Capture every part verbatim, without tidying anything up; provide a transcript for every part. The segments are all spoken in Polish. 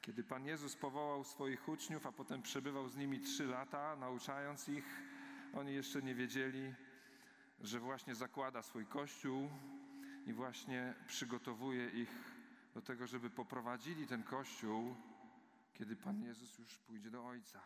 Kiedy Pan Jezus powołał swoich uczniów, a potem przebywał z nimi trzy lata, nauczając ich, oni jeszcze nie wiedzieli, że właśnie zakłada swój Kościół i właśnie przygotowuje ich do tego, żeby poprowadzili ten Kościół, kiedy Pan Jezus już pójdzie do Ojca.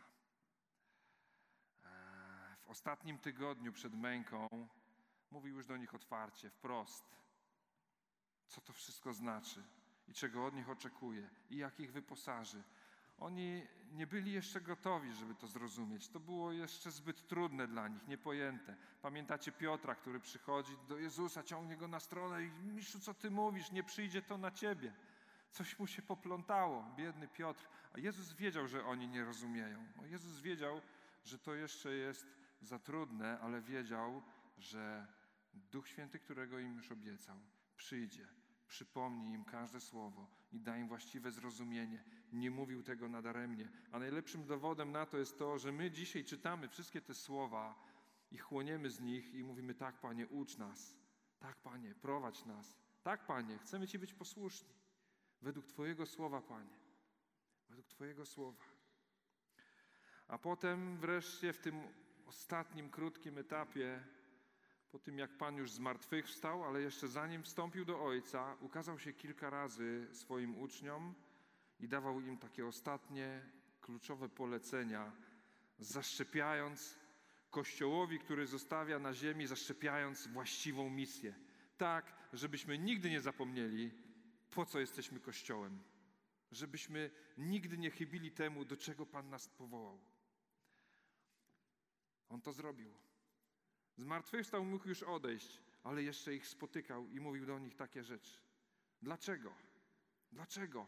W ostatnim tygodniu przed męką mówił już do nich otwarcie, wprost, co to wszystko znaczy i czego od nich oczekuje i jak ich wyposaży. Oni nie byli jeszcze gotowi, żeby to zrozumieć. To było jeszcze zbyt trudne dla nich, niepojęte. Pamiętacie Piotra, który przychodzi do Jezusa, ciągnie go na stronę i mistrzu, co ty mówisz? Nie przyjdzie to na ciebie. Coś mu się poplątało, biedny Piotr. A Jezus wiedział, że oni nie rozumieją. O, Jezus wiedział, że to jeszcze jest za trudne, ale wiedział, że Duch Święty, którego im już obiecał, przyjdzie, przypomni im każde słowo i da im właściwe zrozumienie. Nie mówił tego nadaremnie. A najlepszym dowodem na to jest to, że my dzisiaj czytamy wszystkie te słowa i chłoniemy z nich i mówimy: tak, Panie, ucz nas. Tak, Panie, prowadź nas. Tak, Panie, chcemy Ci być posłuszni. Według Twojego słowa, Panie. Według Twojego słowa. A potem wreszcie w tym ostatnim, krótkim etapie, po tym jak Pan już zmartwychwstał, ale jeszcze zanim wstąpił do Ojca, ukazał się kilka razy swoim uczniom i dawał im takie ostatnie, kluczowe polecenia, zaszczepiając Kościołowi, który zostawia na ziemi, zaszczepiając właściwą misję. Tak, żebyśmy nigdy nie zapomnieli, po co jesteśmy Kościołem. Żebyśmy nigdy nie chybili temu, do czego Pan nas powołał. On to zrobił. Zmartwychwstał, mógł już odejść, ale jeszcze ich spotykał i mówił do nich takie rzeczy. Dlaczego? Dlaczego?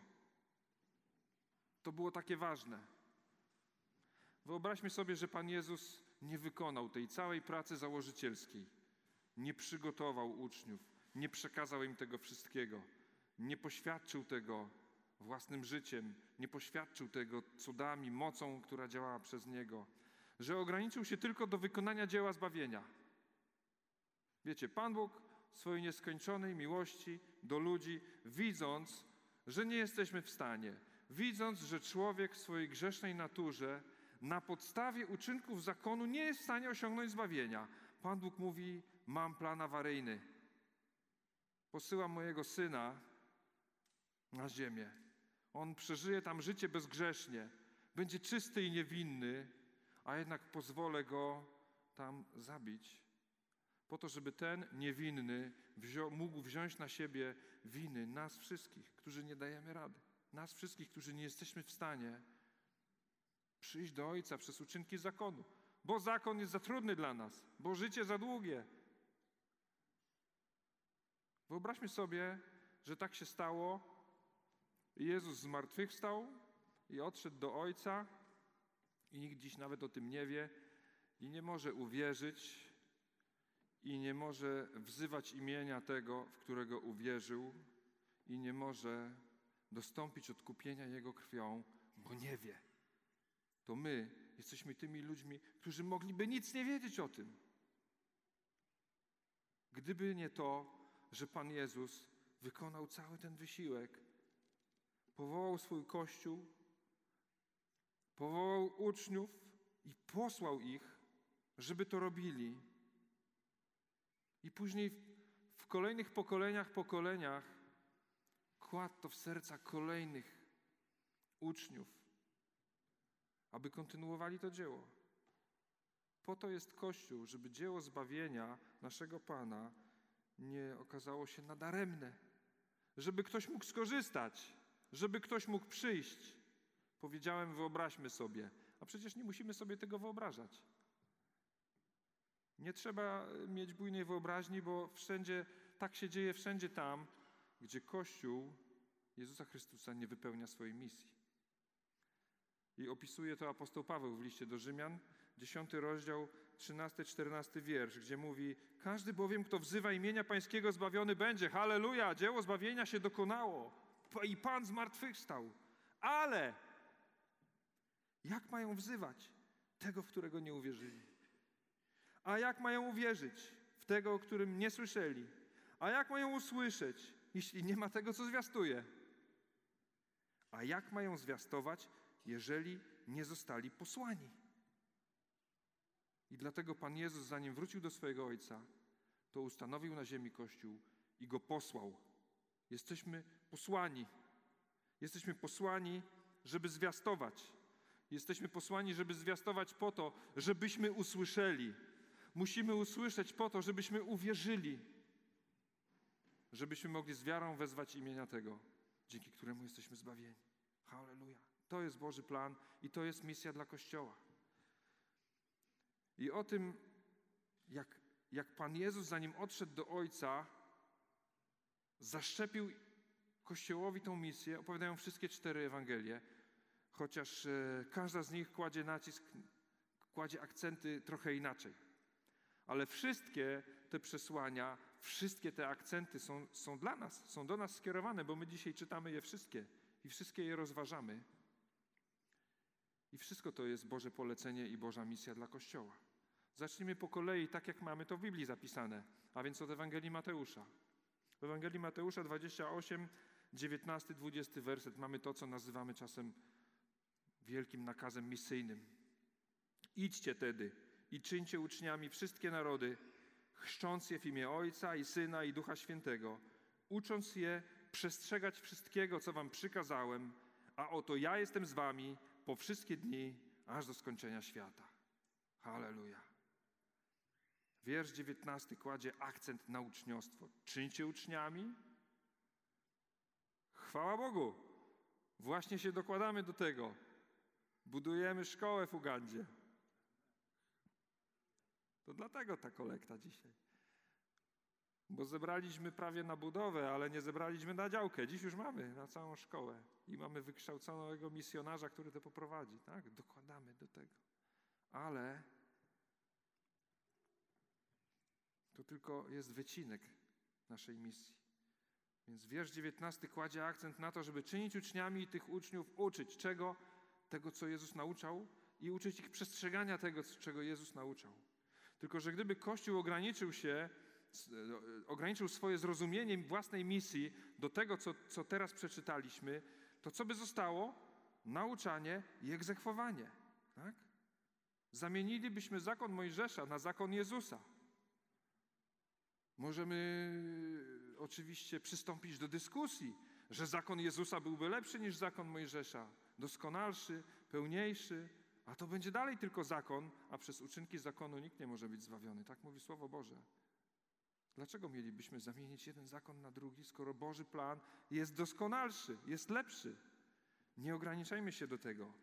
To było takie ważne. Wyobraźmy sobie, że Pan Jezus nie wykonał tej całej pracy założycielskiej. Nie przygotował uczniów, nie przekazał im tego wszystkiego. Nie poświadczył tego własnym życiem, nie poświadczył tego cudami, mocą, która działała przez Niego. Że ograniczył się tylko do wykonania dzieła zbawienia. Wiecie, Pan Bóg w swojej nieskończonej miłości do ludzi, widząc, że nie jesteśmy w stanie, widząc, że człowiek w swojej grzesznej naturze na podstawie uczynków zakonu nie jest w stanie osiągnąć zbawienia, Pan Bóg mówi: mam plan awaryjny. Posyłam mojego Syna na ziemię. On przeżyje tam życie bezgrzesznie, będzie czysty i niewinny, a jednak pozwolę Go tam zabić, po to, żeby ten niewinny wziął, mógł wziąć na siebie winy nas wszystkich, którzy nie dajemy rady. Nas wszystkich, którzy nie jesteśmy w stanie przyjść do Ojca przez uczynki zakonu. Bo zakon jest za trudny dla nas, bo życie za długie. Wyobraźmy sobie, że tak się stało. Jezus zmartwychwstał i odszedł do Ojca i nikt dziś nawet o tym nie wie i nie może uwierzyć i nie może wzywać imienia tego, w którego uwierzył i nie może dostąpić odkupienia Jego krwią, bo nie wie. To my jesteśmy tymi ludźmi, którzy mogliby nic nie wiedzieć o tym. Gdyby nie to, że Pan Jezus wykonał cały ten wysiłek, powołał swój Kościół, powołał uczniów i posłał ich, żeby to robili. I później w, w kolejnych pokoleniach, pokoleniach kładł to w serca kolejnych uczniów, aby kontynuowali to dzieło. Po to jest Kościół, żeby dzieło zbawienia naszego Pana nie okazało się nadaremne. Żeby ktoś mógł skorzystać, żeby ktoś mógł przyjść. Powiedziałem, wyobraźmy sobie, a przecież nie musimy sobie tego wyobrażać. Nie trzeba mieć bujnej wyobraźni, bo wszędzie, tak się dzieje wszędzie tam, gdzie Kościół Jezusa Chrystusa nie wypełnia swojej misji. I opisuje to apostoł Paweł w liście do Rzymian, dziesiąty rozdział, trzynasty, czternasty wiersz, gdzie mówi: każdy bowiem, kto wzywa imienia Pańskiego, zbawiony będzie. Halleluja! Dzieło zbawienia się dokonało i Pan zmartwychwstał. Ale jak mają wzywać tego, w którego nie uwierzyli? A jak mają uwierzyć w tego, o którym nie słyszeli? A jak mają usłyszeć, jeśli nie ma tego, co zwiastuje? A jak mają zwiastować, jeżeli nie zostali posłani? I dlatego Pan Jezus, zanim wrócił do swojego Ojca, to ustanowił na ziemi Kościół i go posłał. Jesteśmy posłani. Jesteśmy posłani, żeby zwiastować. Jesteśmy posłani, żeby zwiastować po to, żebyśmy usłyszeli. Musimy usłyszeć po to, żebyśmy uwierzyli. Żebyśmy mogli z wiarą wezwać imienia tego, dzięki któremu jesteśmy zbawieni. Halleluja. To jest Boży plan i to jest misja dla Kościoła. I o tym, jak, jak Pan Jezus, zanim odszedł do Ojca, zaszczepił Kościołowi tą misję, opowiadają wszystkie cztery Ewangelie, chociaż e, każda z nich kładzie nacisk, kładzie akcenty trochę inaczej. Ale wszystkie te przesłania, wszystkie te akcenty są, są dla nas, są do nas skierowane, bo my dzisiaj czytamy je wszystkie i wszystkie je rozważamy. I wszystko to jest Boże polecenie i Boża misja dla Kościoła. Zacznijmy po kolei, tak jak mamy to w Biblii zapisane, a więc od Ewangelii Mateusza. W Ewangelii Mateusza dwadzieścia osiem, dziewiętnasty, dwudziesty werset mamy to, co nazywamy czasem wielkim nakazem misyjnym. Idźcie tedy i czyńcie uczniami wszystkie narody, chrzcząc je w imię Ojca i Syna i Ducha Świętego, ucząc je przestrzegać wszystkiego, co wam przykazałem, a oto ja jestem z wami po wszystkie dni, aż do skończenia świata. Halleluja. Wiersz dziewiętnasty kładzie akcent na uczniostwo. Czyńcie uczniami. Chwała Bogu. Właśnie się dokładamy do tego. Budujemy szkołę w Ugandzie. To dlatego ta kolekta dzisiaj. Bo zebraliśmy prawie na budowę, ale nie zebraliśmy na działkę. Dziś już mamy na całą szkołę. I mamy wykształconego misjonarza, który to poprowadzi. Tak? Dokładamy do tego. Ale to tylko jest wycinek naszej misji. Więc wiersz dziewiętnasty kładzie akcent na to, żeby czynić uczniami i tych uczniów uczyć czego? Tego, co Jezus nauczał i uczyć ich przestrzegania tego, czego Jezus nauczał. Tylko że gdyby Kościół ograniczył się, ograniczył swoje zrozumienie własnej misji do tego, co, co teraz przeczytaliśmy, to co by zostało? Nauczanie i egzekwowanie. Tak? Zamienilibyśmy zakon Mojżesza na zakon Jezusa. Możemy oczywiście przystąpić do dyskusji, że zakon Jezusa byłby lepszy niż zakon Mojżesza, doskonalszy, pełniejszy, a to będzie dalej tylko zakon, a przez uczynki zakonu nikt nie może być zbawiony. Tak mówi Słowo Boże. Dlaczego mielibyśmy zamienić jeden zakon na drugi, skoro Boży plan jest doskonalszy, jest lepszy? Nie ograniczajmy się do tego.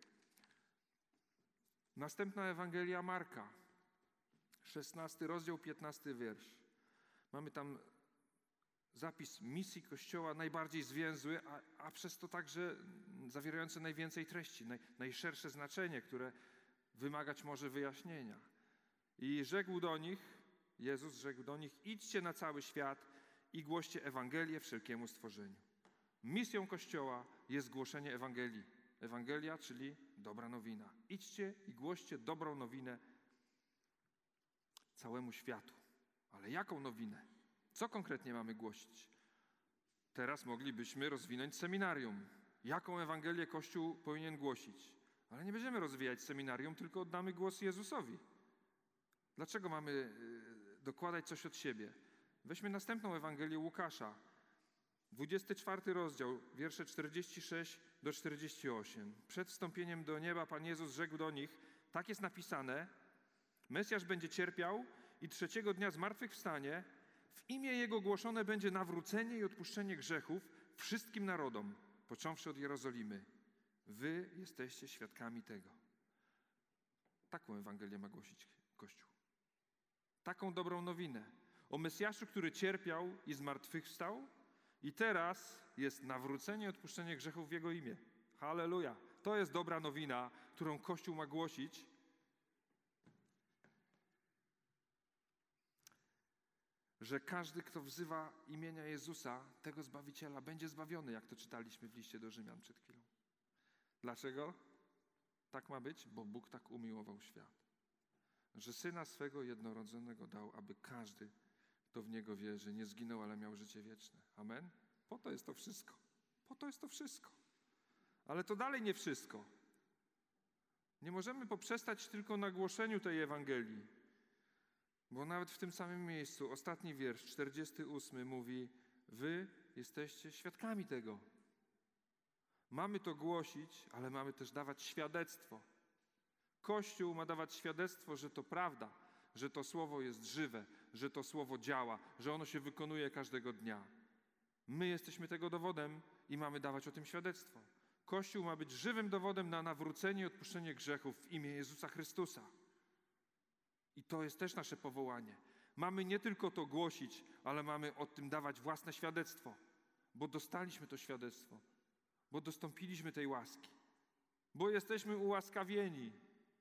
Następna Ewangelia Marka, szesnasty rozdział, piętnasty wiersz. Mamy tam zapis misji Kościoła najbardziej zwięzły, a, a przez to także zawierający najwięcej treści, naj, najszersze znaczenie, które wymagać może wyjaśnienia. I rzekł do nich, Jezus rzekł do nich, idźcie na cały świat i głoście Ewangelię wszelkiemu stworzeniu. Misją Kościoła jest głoszenie Ewangelii. Ewangelia, czyli dobra nowina. Idźcie i głoście dobrą nowinę całemu światu. Ale jaką nowinę? Co konkretnie mamy głosić? Teraz moglibyśmy rozwinąć seminarium. Jaką Ewangelię Kościół powinien głosić? Ale nie będziemy rozwijać seminarium, tylko oddamy głos Jezusowi. Dlaczego mamy dokładać coś od siebie? Weźmy następną Ewangelię Łukasza. dwudziesty czwarty rozdział, wiersze czterdzieści sześć do czterdziestu ośmiu. Przed wstąpieniem do nieba Pan Jezus rzekł do nich, tak jest napisane, Mesjasz będzie cierpiał i trzeciego dnia zmartwychwstanie, w imię Jego głoszone będzie nawrócenie i odpuszczenie grzechów wszystkim narodom, począwszy od Jerozolimy. Wy jesteście świadkami tego. Taką Ewangelię ma głosić Kościół. Taką dobrą nowinę o Mesjaszu, który cierpiał i zmartwychwstał i teraz jest nawrócenie i odpuszczenie grzechów w Jego imię. Halleluja! To jest dobra nowina, którą Kościół ma głosić. Że każdy, kto wzywa imienia Jezusa, tego Zbawiciela, będzie zbawiony, jak to czytaliśmy w liście do Rzymian przed chwilą. Dlaczego? Tak ma być, bo Bóg tak umiłował świat. Że Syna swego jednorodzonego dał, aby każdy, kto w Niego wierzy, nie zginął, ale miał życie wieczne. Amen? Po to jest to wszystko. Po to jest to wszystko. Ale to dalej nie wszystko. Nie możemy poprzestać tylko na głoszeniu tej Ewangelii, bo nawet w tym samym miejscu, ostatni wiersz, czterdziesty ósmy mówi: wy jesteście świadkami tego. Mamy to głosić, ale mamy też dawać świadectwo. Kościół ma dawać świadectwo, że to prawda, że to słowo jest żywe, że to słowo działa, że ono się wykonuje każdego dnia. My jesteśmy tego dowodem i mamy dawać o tym świadectwo. Kościół ma być żywym dowodem na nawrócenie i odpuszczenie grzechów w imię Jezusa Chrystusa. I to jest też nasze powołanie. Mamy nie tylko to głosić, ale mamy o tym dawać własne świadectwo, bo dostaliśmy to świadectwo, bo dostąpiliśmy tej łaski, bo jesteśmy ułaskawieni.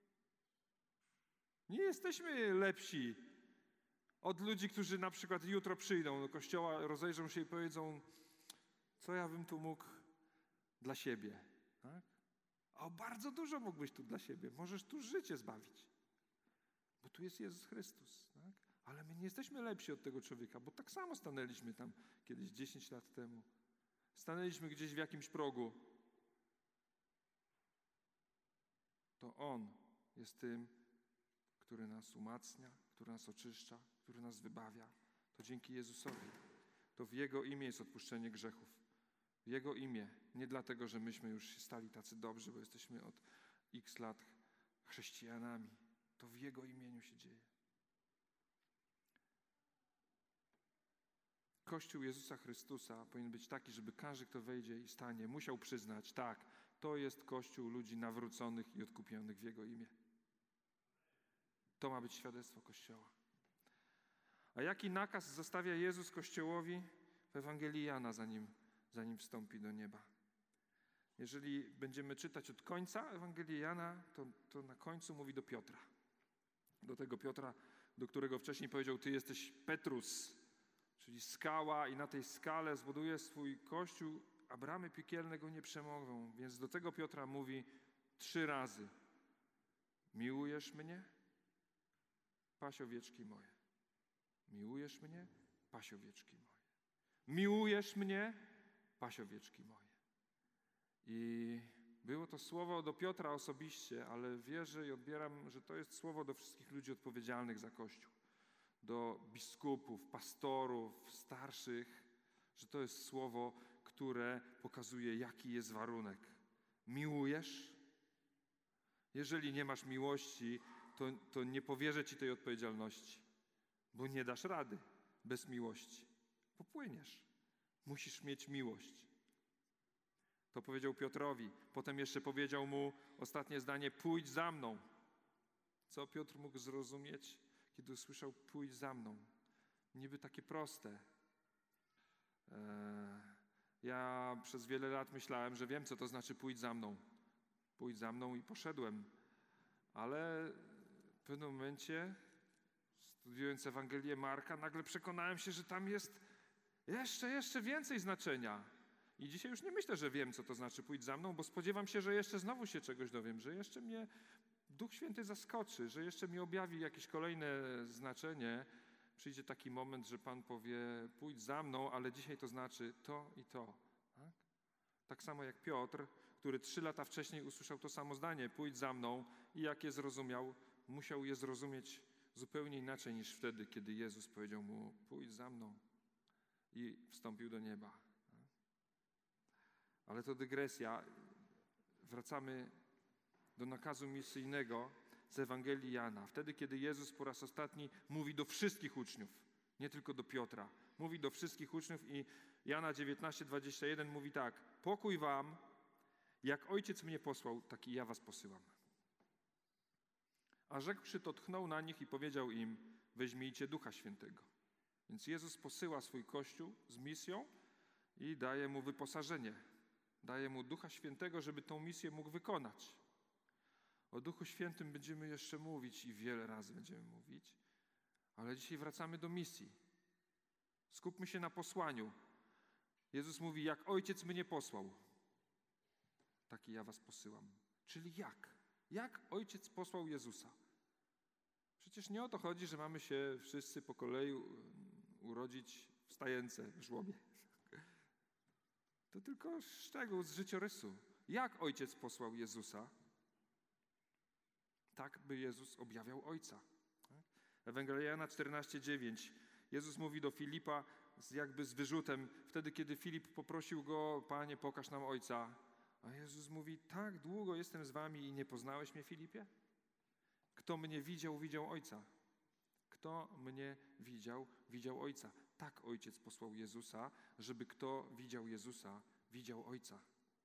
Nie jesteśmy lepsi od ludzi, którzy na przykład jutro przyjdą do kościoła, rozejrzą się i powiedzą: co ja bym tu mógł dla siebie. Tak? A bardzo dużo mógłbyś tu dla siebie. Możesz tu życie zbawić. Bo tu jest Jezus Chrystus. Tak? Ale my nie jesteśmy lepsi od tego człowieka, bo tak samo stanęliśmy tam kiedyś dziesięć lat temu. Stanęliśmy gdzieś w jakimś progu. To On jest tym, który nas umacnia, który nas oczyszcza, który nas wybawia. To dzięki Jezusowi. To w Jego imię jest odpuszczenie grzechów. W Jego imię. Nie dlatego, że myśmy już się stali tacy dobrzy, bo jesteśmy od x lat chrześcijanami. To w Jego imieniu się dzieje. Kościół Jezusa Chrystusa powinien być taki, żeby każdy, kto wejdzie i stanie, musiał przyznać: tak, to jest Kościół ludzi nawróconych i odkupionych w Jego imię. To ma być świadectwo Kościoła. A jaki nakaz zostawia Jezus Kościołowi w Ewangelii Jana, zanim, zanim wstąpi do nieba? Jeżeli będziemy czytać od końca Ewangelii Jana, to, to na końcu mówi do Piotra. Do tego Piotra, do którego wcześniej powiedział: ty jesteś Petrus, czyli skała, i na tej skale zbuduje swój Kościół, a bramy piekielne go nie przemogą. Więc do tego Piotra mówi trzy razy: miłujesz mnie? Paś owieczki moje. Miłujesz mnie? Paś owieczki moje. Miłujesz mnie? Paś owieczki moje. I było to słowo do Piotra osobiście, ale wierzę i odbieram, że to jest słowo do wszystkich ludzi odpowiedzialnych za Kościół. Do biskupów, pastorów, starszych, że to jest słowo, które pokazuje, jaki jest warunek. Miłujesz? Jeżeli nie masz miłości, to, to nie powierzę ci tej odpowiedzialności, bo nie dasz rady bez miłości. Popłyniesz. Musisz mieć miłość. To powiedział Piotrowi. Potem jeszcze powiedział mu ostatnie zdanie: pójdź za mną. Co Piotr mógł zrozumieć, kiedy usłyszał: pójdź za mną? Niby takie proste. Eee, ja przez wiele lat myślałem, że wiem, co to znaczy pójdź za mną. Pójdź za mną i poszedłem. Ale w pewnym momencie, studiując Ewangelię Marka, nagle przekonałem się, że tam jest jeszcze, jeszcze więcej znaczenia. I dzisiaj już nie myślę, że wiem, co to znaczy pójdź za mną, bo spodziewam się, że jeszcze znowu się czegoś dowiem, że jeszcze mnie Duch Święty zaskoczy, że jeszcze mi objawi jakieś kolejne znaczenie. Przyjdzie taki moment, że Pan powie: pójdź za mną, ale dzisiaj to znaczy to i to. Tak, tak samo jak Piotr, który trzy lata wcześniej usłyszał to samo zdanie: pójdź za mną, i jak je zrozumiał, musiał je zrozumieć zupełnie inaczej niż wtedy, kiedy Jezus powiedział mu: pójdź za mną, i wstąpił do nieba. Ale to dygresja. Wracamy do nakazu misyjnego z Ewangelii Jana. Wtedy, kiedy Jezus po raz ostatni mówi do wszystkich uczniów, nie tylko do Piotra. Mówi do wszystkich uczniów i Jana dziewiętnaście, dwadzieścia jeden mówi tak: pokój wam, jak Ojciec mnie posłał, taki ja was posyłam. A rzekłszy to, tchnął na nich i powiedział im: weźmijcie Ducha Świętego. Więc Jezus posyła swój Kościół z misją i daje mu wyposażenie. Daje mu Ducha Świętego, żeby tą misję mógł wykonać. O Duchu Świętym będziemy jeszcze mówić i wiele razy będziemy mówić, ale dzisiaj wracamy do misji. Skupmy się na posłaniu. Jezus mówi: jak Ojciec mnie posłał, taki ja was posyłam. Czyli jak? Jak Ojciec posłał Jezusa? Przecież nie o to chodzi, że mamy się wszyscy po kolei urodzić wstające w żłobie. To tylko szczegół z życiorysu. Jak Ojciec posłał Jezusa, tak by Jezus objawiał Ojca. Ewangelia Jana czternaście dziewięć. Jezus mówi do Filipa z jakby z wyrzutem, wtedy kiedy Filip poprosił go: Panie, pokaż nam Ojca. A Jezus mówi: tak długo jestem z wami i nie poznałeś mnie, Filipie? Kto mnie widział, widział Ojca. Kto mnie widział, widział Ojca. Tak Ojciec posłał Jezusa, żeby kto widział Jezusa, widział Ojca.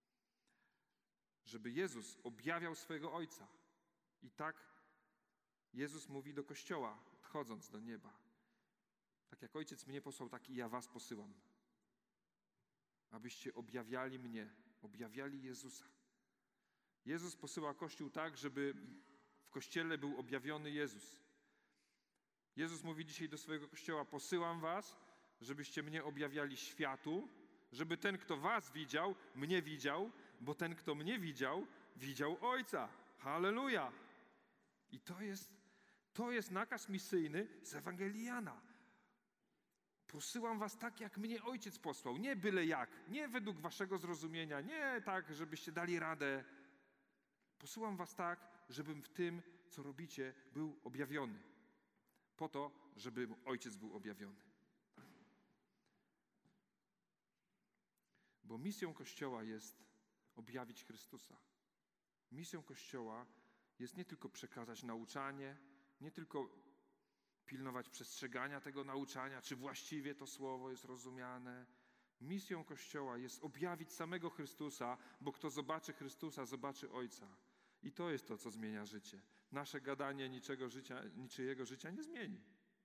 Żeby Jezus objawiał swojego Ojca. I tak Jezus mówi do Kościoła, odchodząc do nieba. Tak jak Ojciec mnie posłał, tak i ja was posyłam. Abyście objawiali mnie, objawiali Jezusa. Jezus posyła Kościół tak, żeby w Kościele był objawiony Jezus. Jezus mówi dzisiaj do swojego Kościoła: posyłam was, żebyście mnie objawiali światu, żeby ten, kto was widział, mnie widział, bo ten, kto mnie widział, widział Ojca. Halleluja! I to jest, to jest nakaz misyjny z Ewangelii Jana. Posyłam was tak, jak mnie Ojciec posłał. Nie byle jak, nie według waszego zrozumienia, nie tak, żebyście dali radę. Posyłam was tak, żebym w tym, co robicie, był objawiony. Po to, żeby Ojciec był objawiony. Bo misją Kościoła jest objawić Chrystusa. Misją Kościoła jest nie tylko przekazać nauczanie, nie tylko pilnować przestrzegania tego nauczania, czy właściwie to słowo jest rozumiane. Misją Kościoła jest objawić samego Chrystusa, bo kto zobaczy Chrystusa, zobaczy Ojca. I to jest to, co zmienia życie. Nasze gadanie niczego życia, niczyjego życia nie zmieni.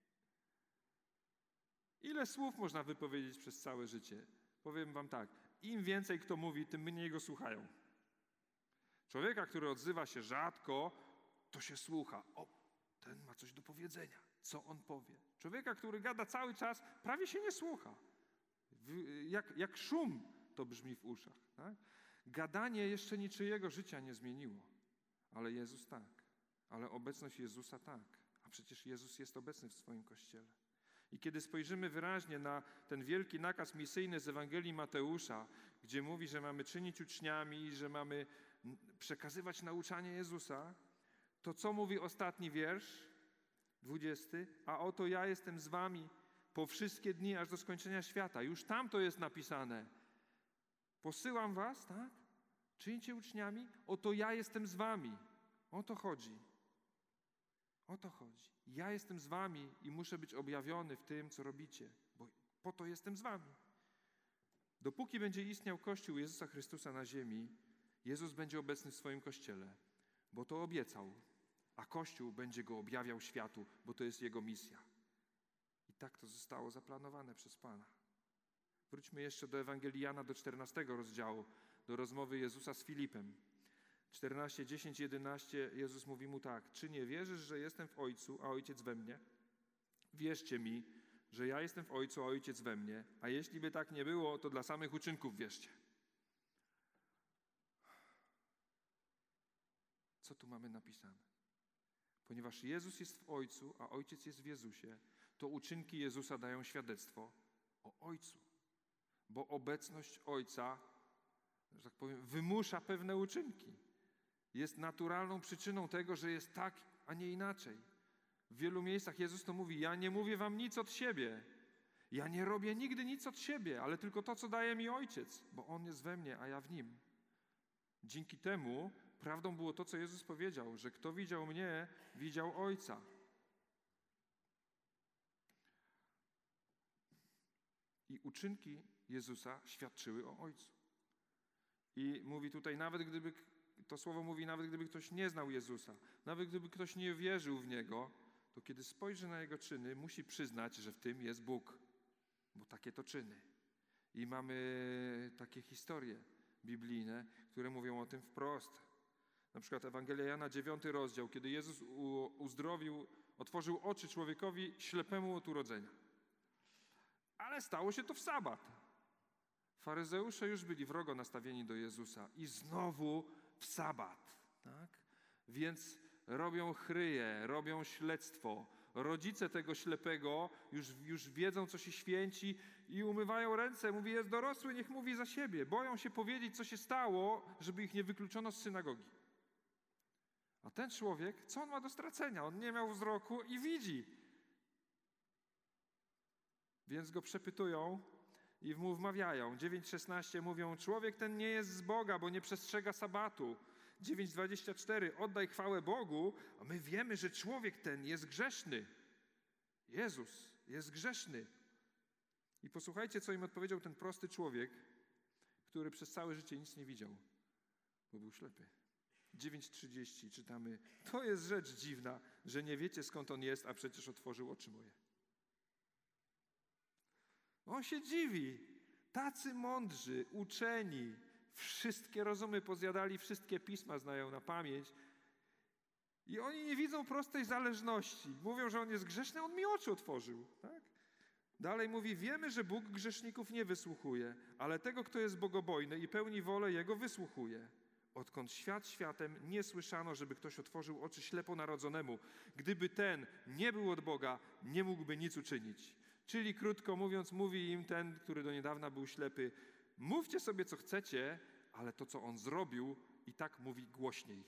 Ile słów można wypowiedzieć przez całe życie? Powiem wam tak, im więcej kto mówi, tym mniej go słuchają. Człowieka, który odzywa się rzadko, to się słucha. O, ten ma coś do powiedzenia. Co on powie? Człowieka, który gada cały czas, prawie się nie słucha. Jak, jak szum to brzmi w uszach. Tak? Gadanie jeszcze niczyjego życia nie zmieniło. Ale Jezus tak. Ale obecność Jezusa tak. A przecież Jezus jest obecny w swoim Kościele. I kiedy spojrzymy wyraźnie na ten wielki nakaz misyjny z Ewangelii Mateusza, gdzie mówi, że mamy czynić uczniami, że mamy przekazywać nauczanie Jezusa, to co mówi ostatni wiersz? dwudziesty. A oto ja jestem z wami po wszystkie dni, aż do skończenia świata. Już tam to jest napisane. Posyłam was, tak? Czyńcie uczniami. Oto ja jestem z wami. O to chodzi. O to chodzi. Ja jestem z wami i muszę być objawiony w tym, co robicie, bo po to jestem z wami. Dopóki będzie istniał Kościół Jezusa Chrystusa na ziemi, Jezus będzie obecny w swoim Kościele, bo to obiecał, a Kościół będzie go objawiał światu, bo to jest jego misja. I tak to zostało zaplanowane przez Pana. Wróćmy jeszcze do Ewangelii Jana, do czternastego rozdziału, do rozmowy Jezusa z Filipem. czternaście, dziesięć, jedenaście, Jezus mówi mu tak: czy nie wierzysz, że jestem w Ojcu, a Ojciec we mnie? Wierzcie mi, że ja jestem w Ojcu, a Ojciec we mnie, a jeśli by tak nie było, to dla samych uczynków wierzcie. Co tu mamy napisane? Ponieważ Jezus jest w Ojcu, a Ojciec jest w Jezusie, to uczynki Jezusa dają świadectwo o Ojcu. Bo obecność Ojca, że tak powiem, wymusza pewne uczynki. Jest naturalną przyczyną tego, że jest tak, a nie inaczej. W wielu miejscach Jezus to mówi: ja nie mówię wam nic od siebie. Ja nie robię nigdy nic od siebie, ale tylko to, co daje mi Ojciec, bo On jest we mnie, a ja w Nim. Dzięki temu prawdą było to, co Jezus powiedział, że kto widział mnie, widział Ojca. I uczynki Jezusa świadczyły o Ojcu. I mówi tutaj, nawet gdyby, to słowo mówi, nawet gdyby ktoś nie znał Jezusa, nawet gdyby ktoś nie wierzył w Niego, to kiedy spojrzy na Jego czyny, musi przyznać, że w tym jest Bóg. Bo takie to czyny. I mamy takie historie biblijne, które mówią o tym wprost. Na przykład Ewangelia Jana, dziewiąty rozdział, kiedy Jezus uzdrowił, otworzył oczy człowiekowi ślepemu od urodzenia. Ale stało się to w sabat. Faryzeusze już byli wrogo nastawieni do Jezusa i znowu w sabat. Tak? Więc robią chryje, robią śledztwo, Rodzice tego ślepego już, już wiedzą, co się święci i umywają ręce. Mówi, jest dorosły, niech mówi za siebie. Boją się powiedzieć, co się stało, żeby ich nie wykluczono z synagogi. A ten człowiek, co on ma do stracenia? On nie miał wzroku i widzi. Więc go przepytują i mu wmawiają. dziewięć szesnaście mówią, człowiek ten nie jest z Boga, bo nie przestrzega sabatu. dziewięć dwadzieścia cztery, oddaj chwałę Bogu, a my wiemy, że człowiek ten jest grzeszny. Jezus jest grzeszny. I posłuchajcie, co im odpowiedział ten prosty człowiek, który przez całe życie nic nie widział, bo był ślepy. dziewięć trzydzieści czytamy, to jest rzecz dziwna, że nie wiecie, skąd on jest, a przecież otworzył oczy moje. On się dziwi. Tacy mądrzy, uczeni, wszystkie rozumy pozjadali, wszystkie pisma znają na pamięć i oni nie widzą prostej zależności. Mówią, że on jest grzeszny, on mi oczy otworzył. Tak? Dalej mówi, wiemy, że Bóg grzeszników nie wysłuchuje, ale tego, kto jest bogobojny i pełni wolę Jego, wysłuchuje. Odkąd świat światem nie słyszano, żeby ktoś otworzył oczy śleponarodzonemu. Gdyby ten nie był od Boga, nie mógłby nic uczynić. Czyli krótko mówiąc, mówi im ten, który do niedawna był ślepy, mówcie sobie, co chcecie, ale to, co on zrobił, i tak mówi głośniej.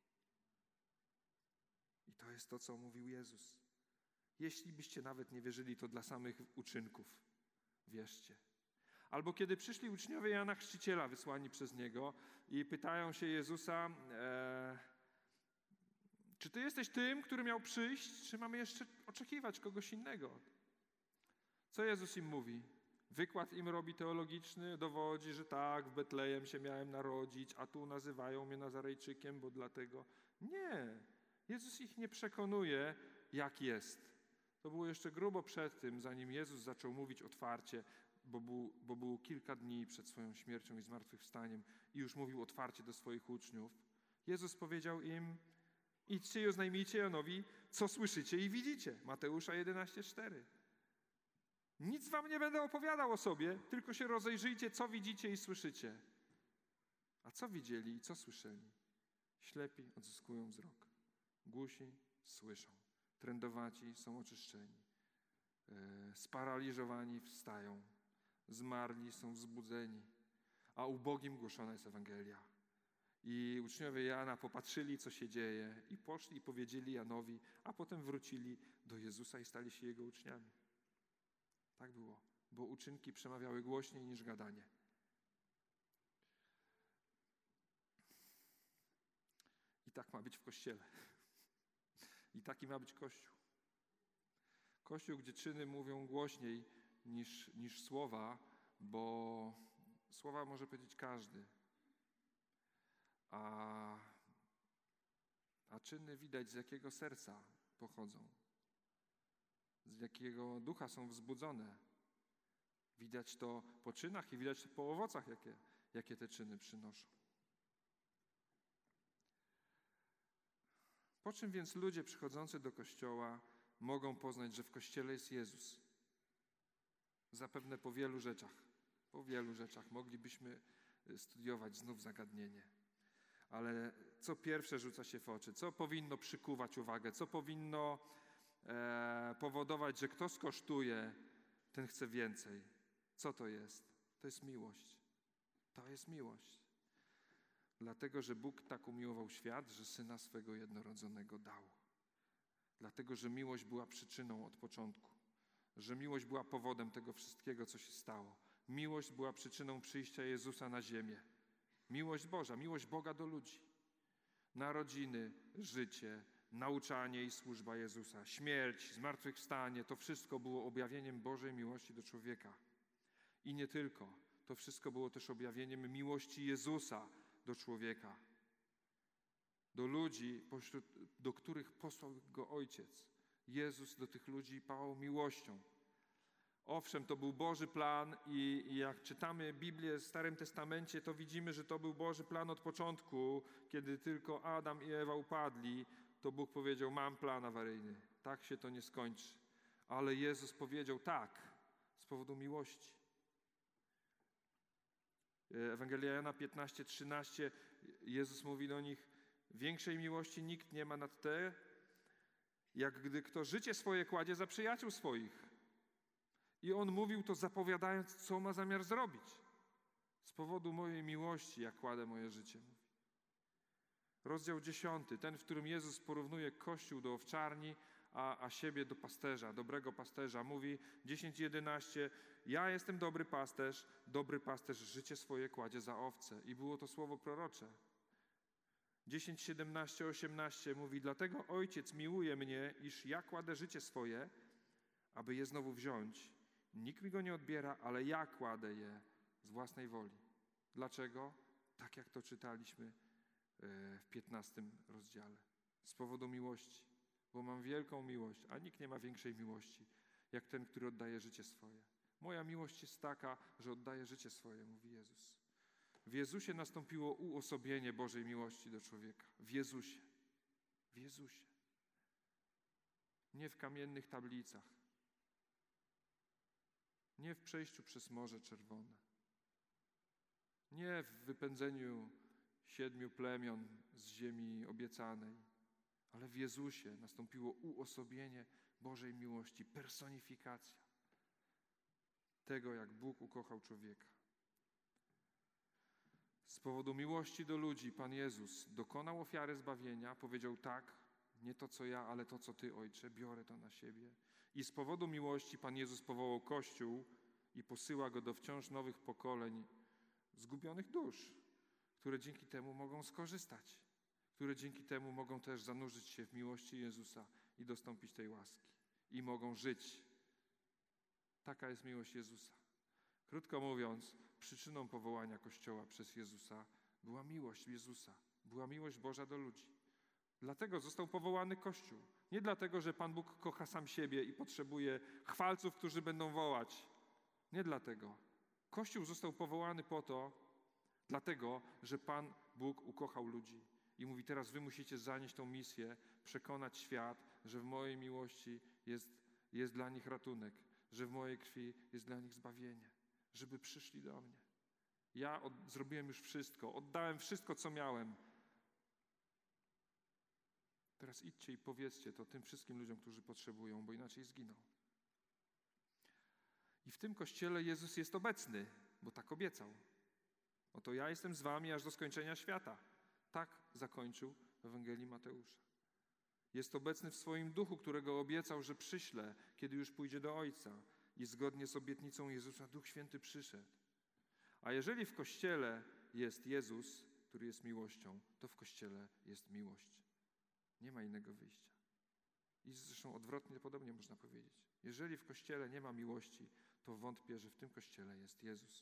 I to jest to, co mówił Jezus. Jeśli byście nawet nie wierzyli, to dla samych uczynków wierzcie. Albo kiedy przyszli uczniowie Jana Chrzciciela wysłani przez Niego i pytają się Jezusa, e, czy Ty jesteś tym, który miał przyjść, czy mamy jeszcze oczekiwać kogoś innego? Co Jezus im mówi? Wykład im robi teologiczny, dowodzi, że tak, w Betlejem się miałem narodzić, a tu nazywają mnie Nazarejczykiem, bo dlatego. Nie, Jezus ich nie przekonuje, jak jest. To było jeszcze grubo przed tym, zanim Jezus zaczął mówić otwarcie, bo, był, bo było kilka dni przed swoją śmiercią i zmartwychwstaniem i już mówił otwarcie do swoich uczniów. Jezus powiedział im, idźcie i oznajmijcie Janowi, co słyszycie i widzicie. Mateusza jedenaście cztery. Nic wam nie będę opowiadał o sobie, tylko się rozejrzyjcie, co widzicie i słyszycie. A co widzieli i co słyszeli? Ślepi odzyskują wzrok, głusi słyszą, trędowaci są oczyszczeni, e, sparaliżowani wstają, zmarli są wzbudzeni, a ubogim głoszona jest Ewangelia. I uczniowie Jana popatrzyli, co się dzieje i poszli i powiedzieli Janowi, a potem wrócili do Jezusa i stali się Jego uczniami. Tak było, bo uczynki przemawiały głośniej niż gadanie. I tak ma być w Kościele. I taki ma być Kościół. Kościół, gdzie czyny mówią głośniej niż, niż słowa, bo słowa może powiedzieć każdy. A, a czyny widać, z jakiego serca pochodzą. Z jakiego ducha są wzbudzone. Widać to po czynach i widać to po owocach, jakie, jakie te czyny przynoszą. Po czym więc ludzie przychodzący do Kościoła mogą poznać, że w Kościele jest Jezus? Zapewne po wielu rzeczach. Po wielu rzeczach moglibyśmy studiować znów zagadnienie. Ale co pierwsze rzuca się w oczy? Co powinno przykuwać uwagę? Co powinno e, powodować, że kto skosztuje, ten chce więcej? Co to jest? To jest miłość. To jest miłość. Dlatego, że Bóg tak umiłował świat, że Syna swego jednorodzonego dał. Dlatego, że miłość była przyczyną od początku. Że miłość była powodem tego wszystkiego, co się stało. Miłość była przyczyną przyjścia Jezusa na ziemię. Miłość Boża, miłość Boga do ludzi. Narodziny, życie, nauczanie i służba Jezusa, śmierć, zmartwychwstanie, to wszystko było objawieniem Bożej miłości do człowieka. I nie tylko. To wszystko było też objawieniem miłości Jezusa do człowieka. Do ludzi, pośród, do których posłał Go Ojciec. Jezus do tych ludzi pałał miłością. Owszem, to był Boży plan i, i jak czytamy Biblię w Starym Testamencie, to widzimy, że to był Boży plan od początku. Kiedy tylko Adam i Ewa upadli, to Bóg powiedział, mam plan awaryjny. Tak się to nie skończy. Ale Jezus powiedział tak, z powodu miłości. Ewangelia Jana piętnaście trzynaście, Jezus mówi do nich, większej miłości nikt nie ma nad te, jak gdy kto życie swoje kładzie za przyjaciół swoich. I on mówił to zapowiadając, co ma zamiar zrobić. Z powodu mojej miłości ja kładę moje życie. Rozdział dziesiąty, ten, w którym Jezus porównuje Kościół do owczarni, a, a siebie do pasterza, dobrego pasterza. Mówi dziesięć jedenaście, ja jestem dobry pasterz, dobry pasterz życie swoje kładzie za owce. I było to słowo prorocze. dziesięć siedemnaście osiemnaście mówi, dlatego Ojciec miłuje mnie, iż ja kładę życie swoje, aby je znowu wziąć. Nikt mi go nie odbiera, ale ja kładę je z własnej woli. Dlaczego? Tak jak to czytaliśmy w piętnastym rozdziale. Z powodu miłości, bo mam wielką miłość, a nikt nie ma większej miłości, jak ten, który oddaje życie swoje. Moja miłość jest taka, że oddaję życie swoje, mówi Jezus. W Jezusie nastąpiło uosobienie Bożej miłości do człowieka. W Jezusie. W Jezusie. Nie w kamiennych tablicach. Nie w przejściu przez Morze Czerwone. Nie w wypędzeniu siedmiu plemion z ziemi obiecanej, ale w Jezusie nastąpiło uosobienie Bożej miłości, personifikacja tego, jak Bóg ukochał człowieka. Z powodu miłości do ludzi Pan Jezus dokonał ofiary zbawienia, powiedział tak, nie to co ja, ale to co Ty, Ojcze, biorę to na siebie. I z powodu miłości Pan Jezus powołał Kościół i posyła go do wciąż nowych pokoleń zgubionych dusz, które dzięki temu mogą skorzystać, które dzięki temu mogą też zanurzyć się w miłości Jezusa i dostąpić tej łaski. I mogą żyć. Taka jest miłość Jezusa. Krótko mówiąc, przyczyną powołania Kościoła przez Jezusa była miłość Jezusa, była miłość Boża do ludzi. Dlatego został powołany Kościół. Nie dlatego, że Pan Bóg kocha sam siebie i potrzebuje chwalców, którzy będą wołać. Nie dlatego. Kościół został powołany po to, dlatego, że Pan Bóg ukochał ludzi. I mówi, teraz wy musicie zanieść tą misję, przekonać świat, że w mojej miłości jest, jest dla nich ratunek, że w mojej krwi jest dla nich zbawienie, żeby przyszli do mnie. Ja od, zrobiłem już wszystko, oddałem wszystko, co miałem. Teraz idźcie i powiedzcie to tym wszystkim ludziom, którzy potrzebują, bo inaczej zginą. I w tym Kościele Jezus jest obecny, bo tak obiecał. Oto ja jestem z wami aż do skończenia świata. Tak zakończył w Ewangelii Mateusza. Jest obecny w swoim duchu, którego obiecał, że przyśle, kiedy już pójdzie do Ojca. I zgodnie z obietnicą Jezusa Duch Święty przyszedł. A jeżeli w Kościele jest Jezus, który jest miłością, to w Kościele jest miłość. Nie ma innego wyjścia. I zresztą odwrotnie, podobnie można powiedzieć. Jeżeli w Kościele nie ma miłości, to wątpię, że w tym Kościele jest Jezus.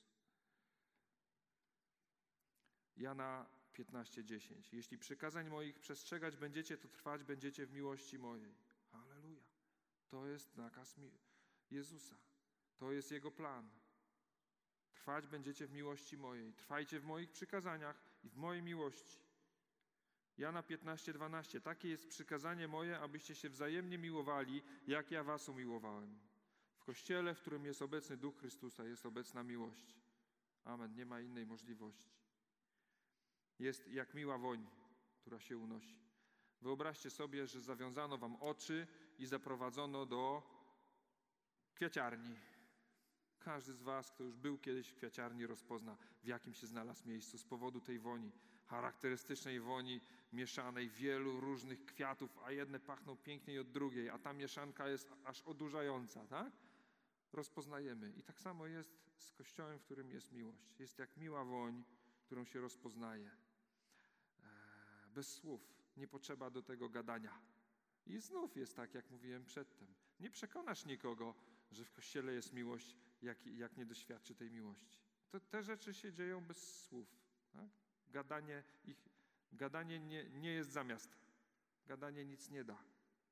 Jana piętnaście dziesięć. Jeśli przykazań moich przestrzegać będziecie, to trwać będziecie w miłości mojej. Halleluja. To jest nakaz Jezusa. To jest Jego plan. Trwać będziecie w miłości mojej. Trwajcie w moich przykazaniach i w mojej miłości. Jana piętnaście dwanaście. Takie jest przykazanie moje, abyście się wzajemnie miłowali, jak ja was umiłowałem. W Kościele, w którym jest obecny Duch Chrystusa, jest obecna miłość. Amen. Nie ma innej możliwości. Jest jak miła woń, która się unosi. Wyobraźcie sobie, że zawiązano wam oczy i zaprowadzono do kwiaciarni. Każdy z was, kto już był kiedyś w kwiaciarni, rozpozna, w jakim się znalazł miejscu z powodu tej woni, charakterystycznej woni mieszanej wielu różnych kwiatów, a jedne pachną piękniej od drugiej, a ta mieszanka jest aż odurzająca, tak? Rozpoznajemy. I tak samo jest z Kościołem, w którym jest miłość. Jest jak miła woń, którą się rozpoznaje. Bez słów. Nie potrzeba do tego gadania. I znów jest tak, jak mówiłem przedtem. Nie przekonasz nikogo, że w Kościele jest miłość, jak, jak nie doświadczy tej miłości. To, te rzeczy się dzieją bez słów. Tak? Gadanie, ich, gadanie nie, nie jest zamiast. Gadanie nic nie da.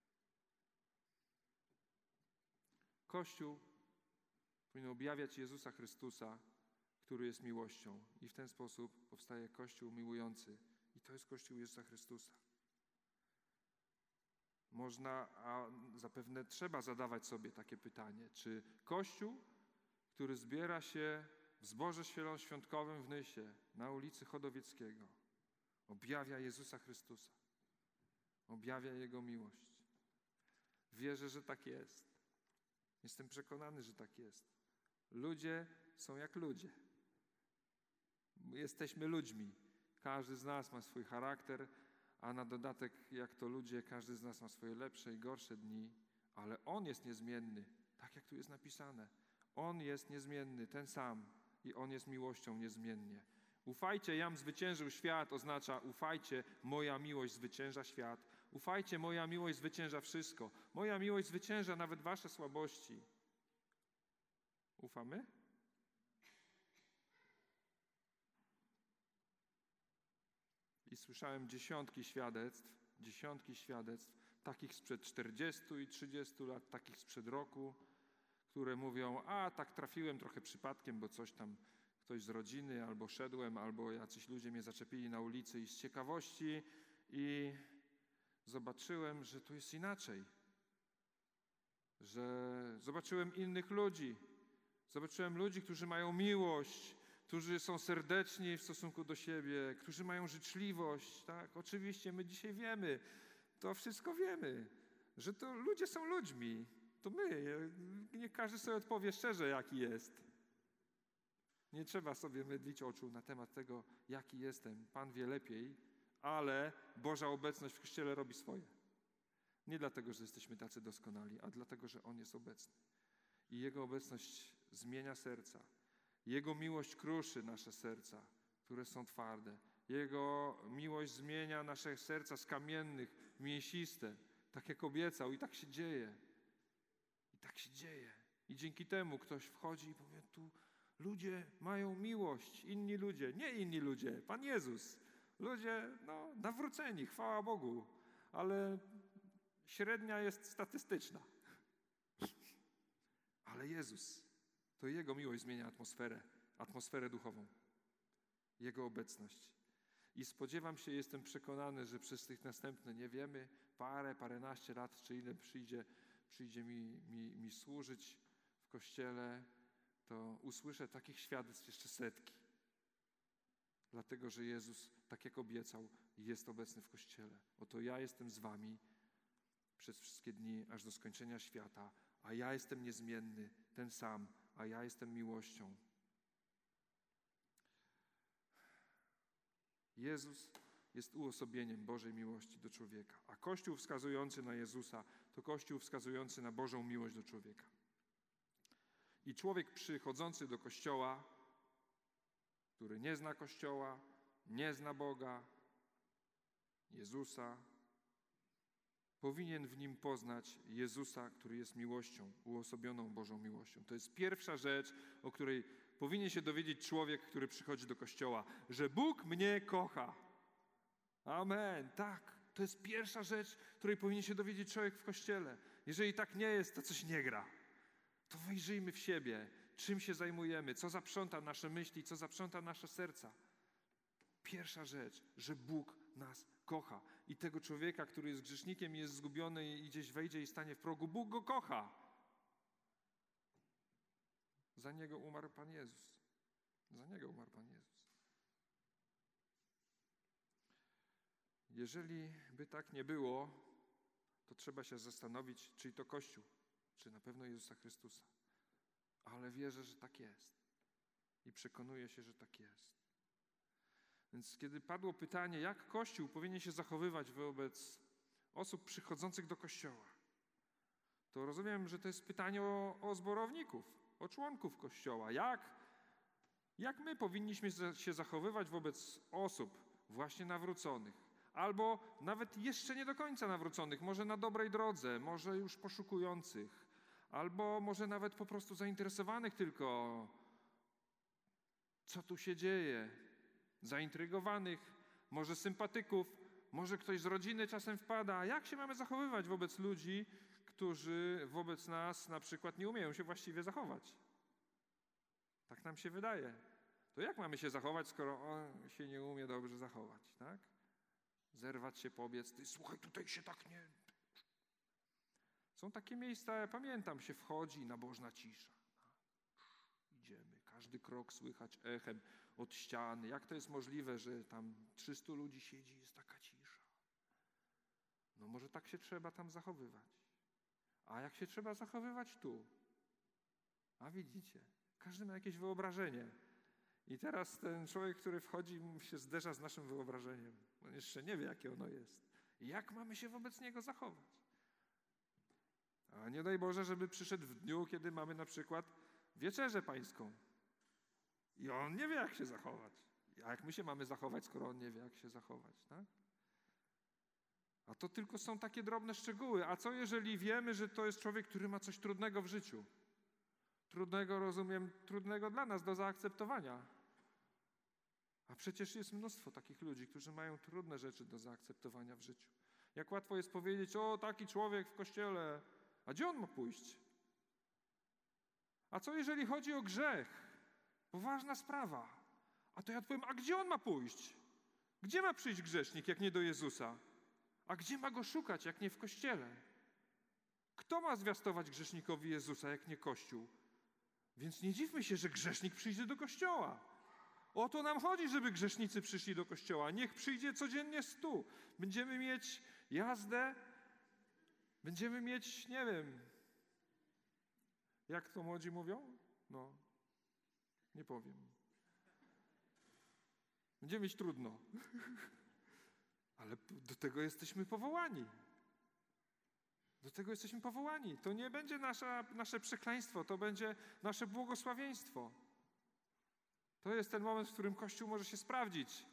Kościół powinien objawiać Jezusa Chrystusa, który jest miłością. I w ten sposób powstaje Kościół miłujący. I to jest Kościół Jezusa Chrystusa. Można, a zapewne trzeba zadawać sobie takie pytanie, czy Kościół, który zbiera się w zborze świątkowym w Nysie, na ulicy Chodowieckiego, objawia Jezusa Chrystusa, objawia Jego miłość. Wierzę, że tak jest. Jestem przekonany, że tak jest. Ludzie są jak ludzie. Jesteśmy ludźmi. Każdy z nas ma swój charakter, a na dodatek, jak to ludzie, każdy z nas ma swoje lepsze i gorsze dni, ale On jest niezmienny, tak jak tu jest napisane. On jest niezmienny, ten sam i On jest miłością niezmiennie. Ufajcie, jam zwyciężył świat oznacza ufajcie, moja miłość zwycięża świat. Ufajcie, moja miłość zwycięża wszystko. Moja miłość zwycięża nawet wasze słabości. Ufamy? I słyszałem dziesiątki świadectw, dziesiątki świadectw, takich sprzed czterdziestu i trzydziestu lat, takich sprzed roku, które mówią, a tak trafiłem trochę przypadkiem, bo coś tam, ktoś z rodziny, albo szedłem, albo jacyś ludzie mnie zaczepili na ulicy i z ciekawości i zobaczyłem, że tu jest inaczej. Że zobaczyłem innych ludzi. Zobaczyłem ludzi, którzy mają miłość, którzy są serdeczni w stosunku do siebie, którzy mają życzliwość. Tak? Oczywiście my dzisiaj wiemy, to wszystko wiemy, że to ludzie są ludźmi. To my. Niech każdy sobie odpowie szczerze, jaki jest. Nie trzeba sobie mydlić oczu na temat tego, jaki jestem. Pan wie lepiej, ale Boża obecność w Kościele robi swoje. Nie dlatego, że jesteśmy tacy doskonali, a dlatego, że On jest obecny. I Jego obecność zmienia serca. Jego miłość kruszy nasze serca, które są twarde. Jego miłość zmienia nasze serca z kamiennych w mięsiste, tak jak obiecał i tak się dzieje. I tak się dzieje. I dzięki temu ktoś wchodzi i powie, tu ludzie mają miłość, inni ludzie, nie inni ludzie, Pan Jezus. Ludzie, no, nawróceni, chwała Bogu, ale średnia jest statystyczna. Ale Jezus, to Jego miłość zmienia atmosferę, atmosferę duchową. Jego obecność. I spodziewam się, jestem przekonany, że przez tych następne, nie wiemy, parę, paręnaście lat, czy ile przyjdzie, przyjdzie mi, mi, mi służyć w Kościele, to usłyszę takich świadectw jeszcze setki. Dlatego, że Jezus, tak jak obiecał, jest obecny w Kościele. Oto ja jestem z wami przez wszystkie dni, aż do skończenia świata, a ja jestem niezmienny, ten sam, a ja jestem miłością. Jezus jest uosobieniem Bożej miłości do człowieka, a Kościół wskazujący na Jezusa to Kościół wskazujący na Bożą miłość do człowieka. I człowiek przychodzący do Kościoła, który nie zna Kościoła, nie zna Boga, Jezusa, powinien w nim poznać Jezusa, który jest miłością, uosobioną Bożą miłością. To jest pierwsza rzecz, o której powinien się dowiedzieć człowiek, który przychodzi do Kościoła, że Bóg mnie kocha. Amen, tak. To jest pierwsza rzecz, której powinien się dowiedzieć człowiek w Kościele. Jeżeli tak nie jest, to coś nie gra. To wejrzyjmy w siebie, czym się zajmujemy, co zaprząta nasze myśli, co zaprząta nasze serca. Pierwsza rzecz, że Bóg nas kocha. I tego człowieka, który jest grzesznikiem, jest zgubiony i gdzieś wejdzie i stanie w progu, Bóg go kocha. Za niego umarł Pan Jezus. Za niego umarł Pan Jezus. Jeżeli by tak nie było, to trzeba się zastanowić, czy to Kościół, czy na pewno Jezusa Chrystusa. Ale wierzę, że tak jest. I przekonuję się, że tak jest. Więc kiedy padło pytanie, jak Kościół powinien się zachowywać wobec osób przychodzących do Kościoła, to rozumiem, że to jest pytanie o, o zborowników, o członków Kościoła. Jak, jak my powinniśmy się zachowywać wobec osób właśnie nawróconych, albo nawet jeszcze nie do końca nawróconych, może na dobrej drodze, może już poszukujących, albo może nawet po prostu zainteresowanych tylko, co tu się dzieje, zaintrygowanych, może sympatyków, może ktoś z rodziny czasem wpada. Jak się mamy zachowywać wobec ludzi, którzy wobec nas na przykład nie umieją się właściwie zachować? Tak nam się wydaje. To jak mamy się zachować, skoro on się nie umie dobrze zachować, tak? Zerwać się, pobiec, ty słuchaj, tutaj się tak nie... Są takie miejsca, ja pamiętam, się wchodzi, nabożna cisza. Idziemy, każdy krok słychać echem od ściany. Jak to jest możliwe, że tam trzystu ludzi siedzi, jest taka cisza? No może tak się trzeba tam zachowywać. A jak się trzeba zachowywać tu? A widzicie, każdy ma jakieś wyobrażenie. I teraz ten człowiek, który wchodzi, się zderza z naszym wyobrażeniem. On jeszcze nie wie, jakie ono jest. I jak mamy się wobec niego zachować? A nie daj Boże, żeby przyszedł w dniu, kiedy mamy na przykład wieczerzę pańską. I on nie wie, jak się zachować. A jak my się mamy zachować, skoro on nie wie, jak się zachować, tak? A to tylko są takie drobne szczegóły. A co jeżeli wiemy, że to jest człowiek, który ma coś trudnego w życiu? Trudnego, rozumiem, trudnego dla nas do zaakceptowania. A przecież jest mnóstwo takich ludzi, którzy mają trudne rzeczy do zaakceptowania w życiu. Jak łatwo jest powiedzieć, o, taki człowiek w kościele, a gdzie on ma pójść? A co jeżeli chodzi o grzech? Poważna sprawa. A to ja powiem, a gdzie on ma pójść? Gdzie ma przyjść grzesznik, jak nie do Jezusa? A gdzie ma go szukać, jak nie w kościele? Kto ma zwiastować grzesznikowi Jezusa, jak nie Kościół? Więc nie dziwmy się, że grzesznik przyjdzie do kościoła. O to nam chodzi, żeby grzesznicy przyszli do kościoła. Niech przyjdzie codziennie stu. Będziemy mieć jazdę, będziemy mieć, nie wiem, jak to młodzi mówią? No, nie powiem. Będziemy mieć trudno. Ale do tego jesteśmy powołani. Do tego jesteśmy powołani. To nie będzie nasza, nasze przekleństwo, to będzie nasze błogosławieństwo. To jest ten moment, w którym Kościół może się sprawdzić.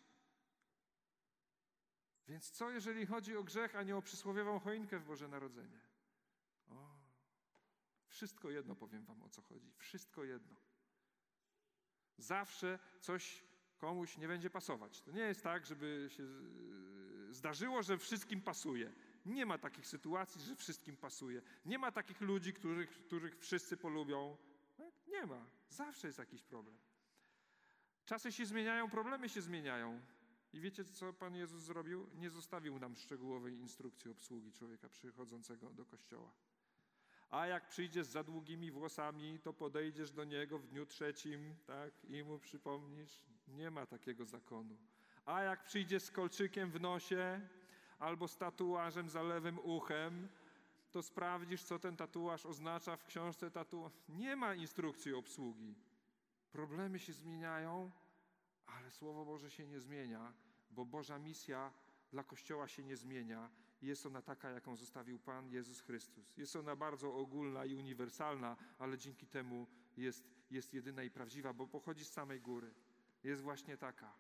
Więc co, jeżeli chodzi o grzech, a nie o przysłowiową choinkę w Boże Narodzenie? O, wszystko jedno, powiem wam, o co chodzi. Wszystko jedno. Zawsze coś komuś nie będzie pasować. To nie jest tak, żeby się zdarzyło, że wszystkim pasuje. Nie ma takich sytuacji, że wszystkim pasuje. Nie ma takich ludzi, których, których wszyscy polubią. Nie ma. Zawsze jest jakiś problem. Czasy się zmieniają, problemy się zmieniają. I wiecie, co Pan Jezus zrobił? Nie zostawił nam szczegółowej instrukcji obsługi człowieka przychodzącego do kościoła. A jak przyjdziesz z za długimi włosami, to podejdziesz do niego w dniu trzecim, tak, i mu przypomnisz. Nie ma takiego zakonu. A jak przyjdziesz z kolczykiem w nosie albo z tatuażem za lewym uchem, to sprawdzisz, co ten tatuaż oznacza w książce tatuaż. Nie ma instrukcji obsługi. Problemy się zmieniają, ale Słowo Boże się nie zmienia, bo Boża misja dla Kościoła się nie zmienia. Jest ona taka, jaką zostawił Pan Jezus Chrystus. Jest ona bardzo ogólna i uniwersalna, ale dzięki temu jest, jest jedyna i prawdziwa, bo pochodzi z samej góry. Jest właśnie taka,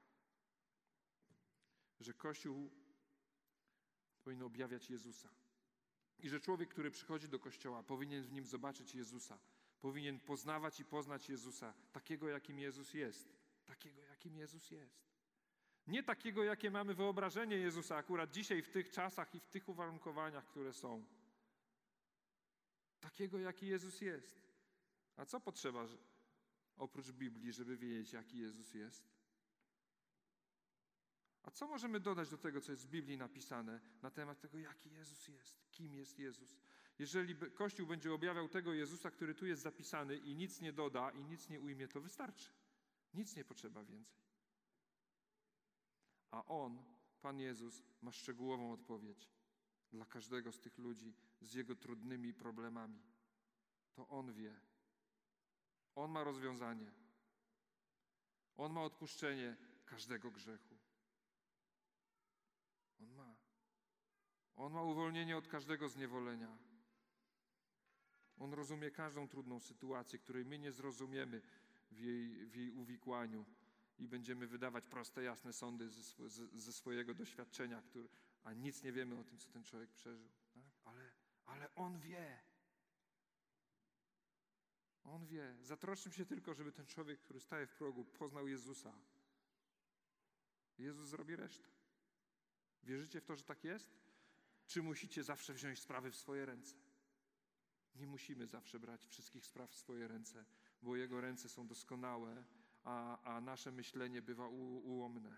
że Kościół powinien objawiać Jezusa. I że człowiek, który przychodzi do Kościoła, powinien w nim zobaczyć Jezusa. Powinien poznawać i poznać Jezusa, takiego, jakim Jezus jest. Takiego, jakim Jezus jest. Nie takiego, jakie mamy wyobrażenie Jezusa akurat dzisiaj, w tych czasach i w tych uwarunkowaniach, które są. Takiego, jaki Jezus jest. A co potrzeba oprócz Biblii, żeby wiedzieć, jaki Jezus jest? A co możemy dodać do tego, co jest w Biblii napisane na temat tego, jaki Jezus jest, kim jest Jezus? Jeżeli Kościół będzie objawiał tego Jezusa, który tu jest zapisany i nic nie doda i nic nie ujmie, to wystarczy. Nic nie potrzeba więcej. A On, Pan Jezus, ma szczegółową odpowiedź dla każdego z tych ludzi z jego trudnymi problemami. To On wie. On ma rozwiązanie. On ma odpuszczenie każdego grzechu. On ma. On ma uwolnienie od każdego zniewolenia. On rozumie każdą trudną sytuację, której my nie zrozumiemy w jej, w jej uwikłaniu i będziemy wydawać proste, jasne sądy ze, sw- ze swojego doświadczenia, który, a nic nie wiemy o tym, co ten człowiek przeżył. Tak? Ale, ale On wie. On wie. Zatroszczmy się tylko, żeby ten człowiek, który staje w progu, poznał Jezusa. Jezus zrobi resztę. Wierzycie w to, że tak jest? Czy musicie zawsze wziąć sprawy w swoje ręce? Nie musimy zawsze brać wszystkich spraw w swoje ręce, bo Jego ręce są doskonałe, a, a nasze myślenie bywa u, ułomne.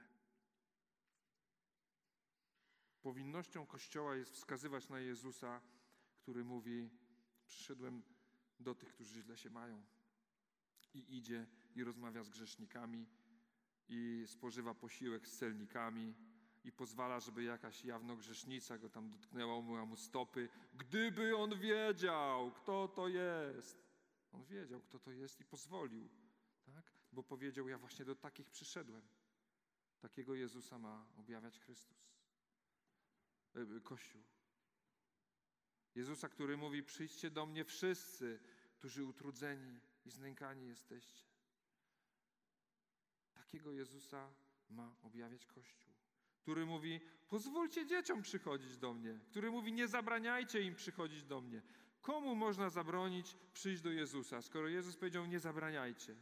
Powinnością Kościoła jest wskazywać na Jezusa, który mówi: przyszedłem do tych, którzy źle się mają. I idzie i rozmawia z grzesznikami i spożywa posiłek z celnikami i pozwala, żeby jakaś jawnogrzesznica go tam dotknęła, umyła mu stopy. Gdyby on wiedział, kto to jest. On wiedział, kto to jest i pozwolił, tak? Bo powiedział, ja właśnie do takich przyszedłem. Takiego Jezusa ma objawiać Chrystus. E, Kościół. Jezusa, który mówi, przyjdźcie do mnie wszyscy, którzy utrudzeni i znękani jesteście. Takiego Jezusa ma objawiać Kościół. Który mówi, pozwólcie dzieciom przychodzić do mnie. Który mówi, nie zabraniajcie im przychodzić do mnie. Komu można zabronić przyjść do Jezusa, skoro Jezus powiedział, nie zabraniajcie?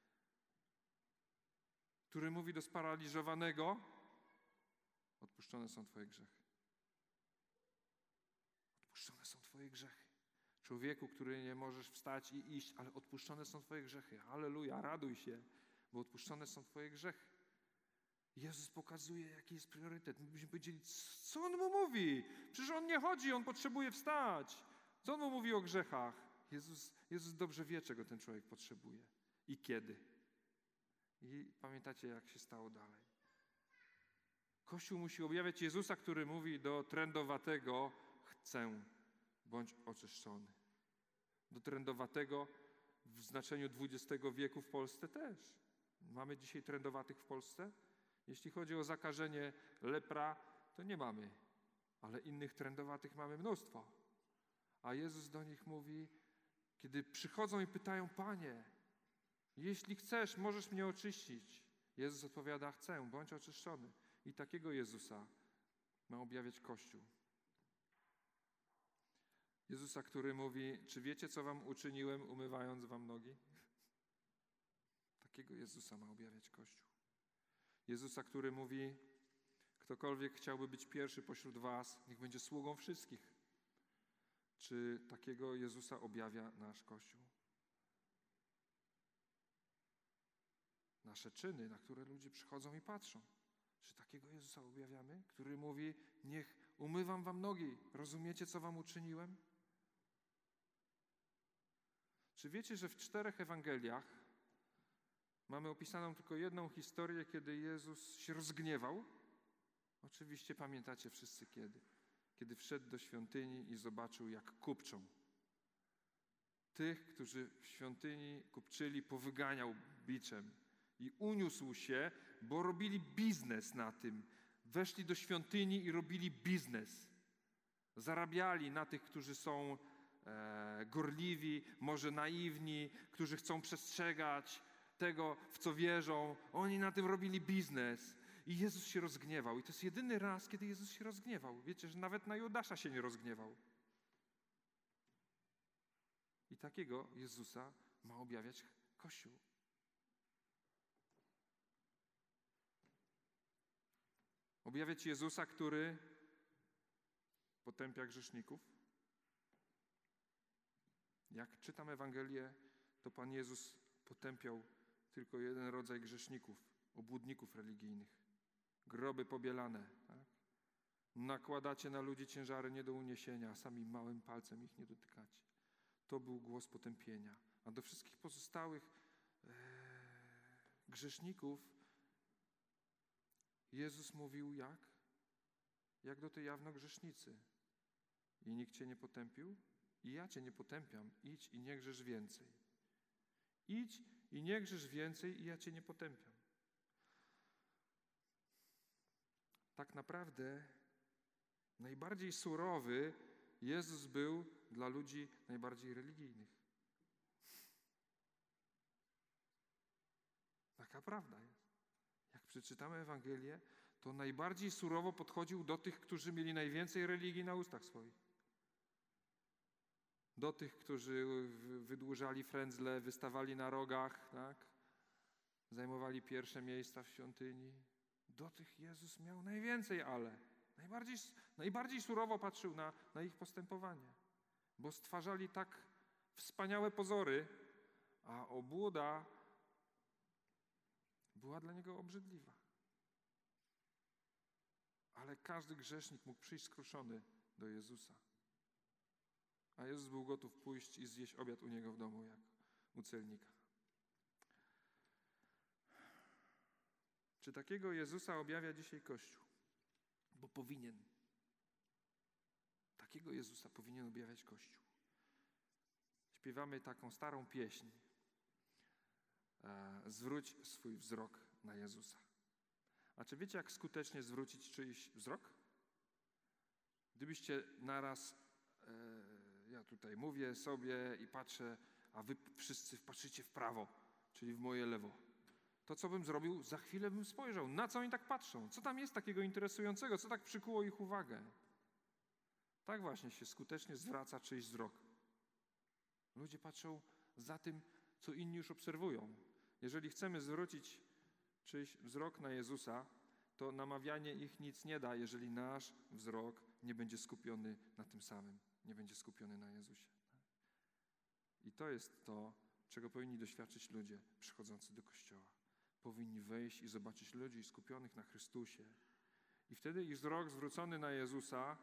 Który mówi do sparaliżowanego, odpuszczone są twoje grzechy. Odpuszczone są twoje grzechy. Człowieku, który nie możesz wstać i iść, ale odpuszczone są twoje grzechy. Halleluja, raduj się, bo odpuszczone są twoje grzechy. Jezus pokazuje, jaki jest priorytet. My byśmy powiedzieli, co On mu mówi? Przecież On nie chodzi, On potrzebuje wstać. Co On mu mówi o grzechach? Jezus, Jezus dobrze wie, czego ten człowiek potrzebuje i kiedy. I pamiętacie, jak się stało dalej. Kościół musi objawiać Jezusa, który mówi do trędowatego, chcę, bądź oczyszczony. Do trędowatego w znaczeniu dwudziestego wieku w Polsce też. Mamy dzisiaj trędowatych w Polsce? Jeśli chodzi o zakażenie lepra, to nie mamy, ale innych trędowatych mamy mnóstwo. A Jezus do nich mówi, kiedy przychodzą i pytają, Panie, jeśli chcesz, możesz mnie oczyścić. Jezus odpowiada, chcę, bądź oczyszczony. I takiego Jezusa ma objawiać Kościół. Jezusa, który mówi, czy wiecie, co wam uczyniłem, umywając wam nogi? Takiego Jezusa ma objawiać Kościół. Jezusa, który mówi, ktokolwiek chciałby być pierwszy pośród was, niech będzie sługą wszystkich. Czy takiego Jezusa objawia nasz Kościół? Nasze czyny, na które ludzie przychodzą i patrzą. Czy takiego Jezusa objawiamy, który mówi, niech umywam wam nogi, rozumiecie, co wam uczyniłem? Czy wiecie, że w czterech Ewangeliach mamy opisaną tylko jedną historię, kiedy Jezus się rozgniewał? Oczywiście pamiętacie wszyscy kiedy. Kiedy wszedł do świątyni i zobaczył, jak kupczą. Tych, którzy w świątyni kupczyli, powyganiał biczem i uniósł się, bo robili biznes na tym. Weszli do świątyni i robili biznes. Zarabiali na tych, którzy są e, gorliwi, może naiwni, którzy chcą przestrzegać tego, w co wierzą. Oni na tym robili biznes. I Jezus się rozgniewał. I to jest jedyny raz, kiedy Jezus się rozgniewał. Wiecie, że nawet na Judasza się nie rozgniewał. I takiego Jezusa ma objawiać Kościół. Objawiać Jezusa, który potępia grzeszników. Jak czytam Ewangelię, to Pan Jezus potępiał tylko jeden rodzaj grzeszników, obłudników religijnych. Groby pobielane. Tak? Nakładacie na ludzi ciężary nie do uniesienia, a sami małym palcem ich nie dotykacie. To był głos potępienia. A do wszystkich pozostałych e, grzeszników Jezus mówił jak? Jak do tej jawnogrzesznicy. I nikt cię nie potępił? I ja cię nie potępiam. Idź i nie grzesz więcej. Idź i nie grzesz więcej i ja cię nie potępiam. Tak naprawdę najbardziej surowy Jezus był dla ludzi najbardziej religijnych. Taka prawda jest. Jak przeczytamy Ewangelię, to najbardziej surowo podchodził do tych, którzy mieli najwięcej religii na ustach swoich. Do tych, którzy wydłużali frędzle, wystawali na rogach, tak? Zajmowali pierwsze miejsca w świątyni. Do tych Jezus miał najwięcej ale. Najbardziej, najbardziej surowo patrzył na, na ich postępowanie. Bo stwarzali tak wspaniałe pozory, a obłuda była dla niego obrzydliwa. Ale każdy grzesznik mógł przyjść skruszony do Jezusa. A Jezus był gotów pójść i zjeść obiad u niego w domu, jak u celnika. Czy takiego Jezusa objawia dzisiaj Kościół? bo powinien. Takiego Jezusa powinien objawiać Kościół. Śpiewamy taką starą pieśń. E, zwróć swój wzrok na Jezusa. A czy wiecie, jak skutecznie zwrócić czyjś wzrok? Gdybyście naraz, e, ja tutaj mówię sobie i patrzę, a wy wszyscy patrzycie w prawo, czyli w moje lewo. To, co bym zrobił, za chwilę bym spojrzał. Na co oni tak patrzą? Co tam jest takiego interesującego? Co tak przykuło ich uwagę? Tak właśnie się skutecznie zwraca czyjś wzrok. Ludzie patrzą za tym, co inni już obserwują. Jeżeli chcemy zwrócić czyjś wzrok na Jezusa, to namawianie ich nic nie da, jeżeli nasz wzrok nie będzie skupiony na tym samym, nie będzie skupiony na Jezusie. I to jest to, czego powinni doświadczyć ludzie przychodzący do Kościoła. Powinni wejść i zobaczyć ludzi skupionych na Chrystusie. I wtedy ich wzrok zwrócony na Jezusa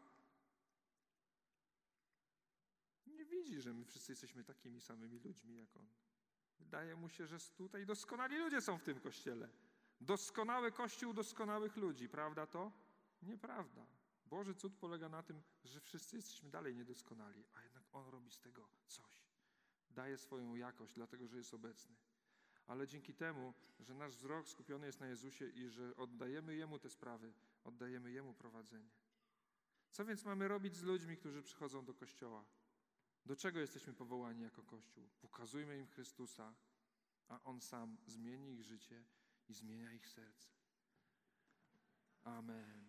nie widzi, że my wszyscy jesteśmy takimi samymi ludźmi jak On. Wydaje mu się, że tutaj doskonali ludzie są w tym Kościele. Doskonały Kościół doskonałych ludzi. Prawda to? Nieprawda. Boży cud polega na tym, że wszyscy jesteśmy dalej niedoskonali, a jednak On robi z tego coś. Daje swoją jakość, dlatego że jest obecny. Ale dzięki temu, że nasz wzrok skupiony jest na Jezusie i że oddajemy Jemu te sprawy, oddajemy Jemu prowadzenie. Co więc mamy robić z ludźmi, którzy przychodzą do Kościoła? Do czego jesteśmy powołani jako Kościół? Pokazujmy im Chrystusa, a On sam zmieni ich życie i zmienia ich serce. Amen.